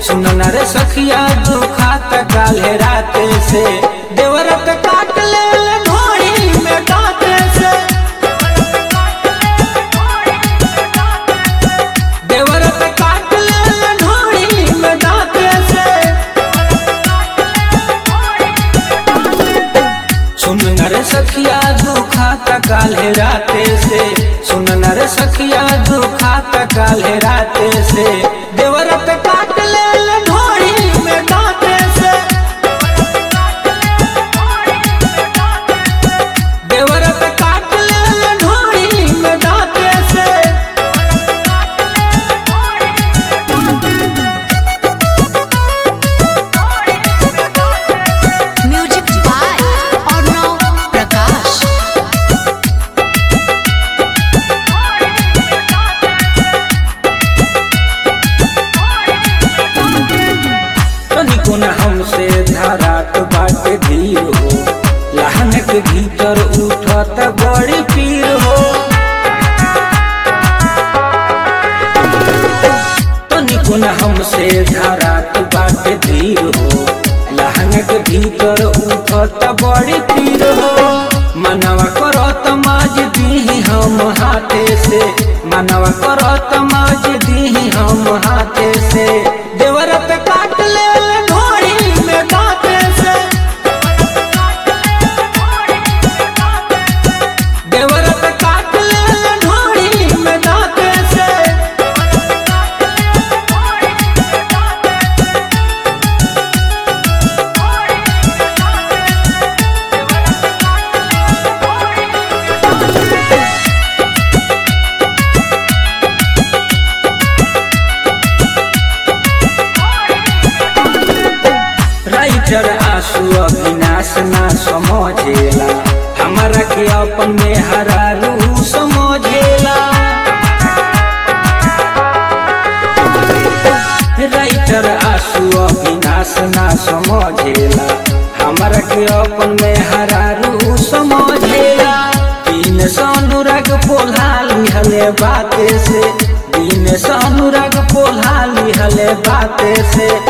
सुनना रे सखिया दुखात काल्हे राते से देवरत काट ले ढोड़ी में दांते से देवरत काट ले ढोड़ी में दांते से सुनना रे सखिया दुखात काल्हे राते से सुनना रे सखिया दुखात काल्हे राते से देवरत काट ले ढोड़ी में दांते से देवरत काट ले ढोड़ी में दांते से म्यूजिक बाय अर्णव प्रकाश। तनिको न हमसे धरात बाटे धीर हो लहन के भीतर उठत बड़ी पीर हो तनिको न हमसे धरात बाटे धीर हो लहन के भीतर उठत बड़ी पीर हो मनवा करत माज दी हम हाथे से मनवा करत माज दी हम हाथे से देवरत काट ले ढोड़ी में दांते से देवरत काट ले ढोड़ी में दांते से राइटर आंसू अविनाश ना समझेला हमारा के अपन में हरारू समझेला राइटर आंसू अविनाश ना समझेला हमारा के अपन में हरारू समझेला दिन अनुराग पोल्हा लिहले बाते से दिन अनुराग पोल्हा लिहले बाते से